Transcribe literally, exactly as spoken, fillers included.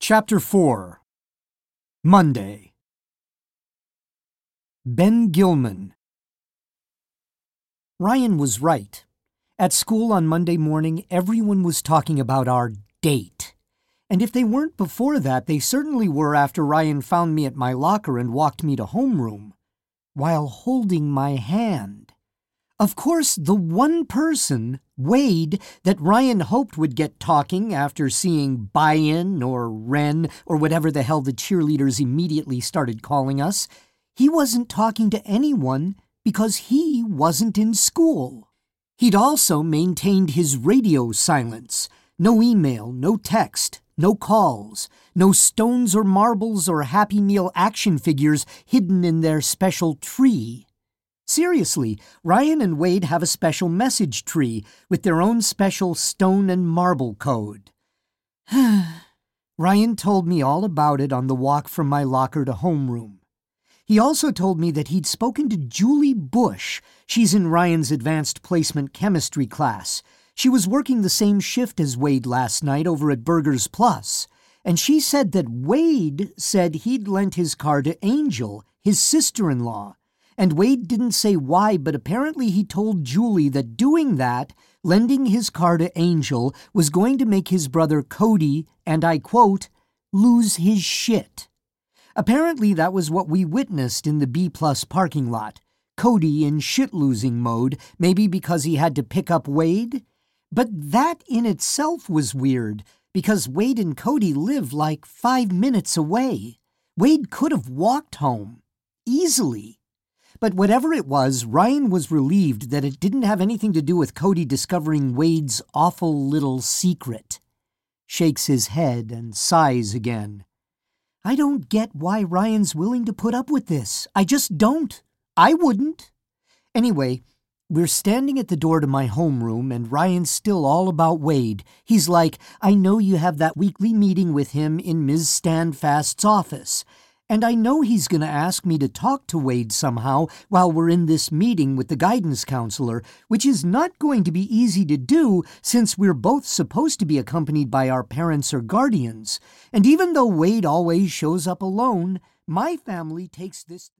Chapter four. Monday. Ben Gilman. Ryan was right. At school on Monday morning, everyone was talking about our date. And if they weren't before that, they certainly were after Ryan found me at my locker and walked me to homeroom, while holding my hand. Of course, the one person, Wade, that Ryan hoped would get talking after seeing Buy-In or Wren or whatever the hell the cheerleaders immediately started calling us, he wasn't talking to anyone because he wasn't in school. He'd also maintained his radio silence. No email, no text, no calls, no stones or marbles or Happy Meal action figures hidden in their special tree. Seriously, Ryan and Wade have a special message tree with their own special stone and marble code. Ryan told me all about it on the walk from my locker to homeroom. He also told me that he'd spoken to Julie Bush. She's in Ryan's advanced placement chemistry class. She was working the same shift as Wade last night over at Burgers Plus, and she said that Wade said he'd lent his car to Angel, his sister-in-law. And Wade didn't say why, but apparently he told Julie that doing that, lending his car to Angel, was going to make his brother Cody, and I quote, lose his shit. Apparently that was what we witnessed in the B-plus parking lot. Cody in shit-losing mode, maybe because he had to pick up Wade? But that in itself was weird, because Wade and Cody live like five minutes away. Wade could have walked home. Easily. But whatever it was, Ryan was relieved that it didn't have anything to do with Cody discovering Wade's awful little secret. Shakes his head and sighs again. I don't get why Ryan's willing to put up with this. I just don't. I wouldn't. Anyway, we're standing at the door to my homeroom, and Ryan's still all about Wade. He's like, I know you have that weekly meeting with him in Miz Standfast's office. And I know he's going to ask me to talk to Wade somehow while we're in this meeting with the guidance counselor, which is not going to be easy to do since we're both supposed to be accompanied by our parents or guardians. And even though Wade always shows up alone, my family takes this...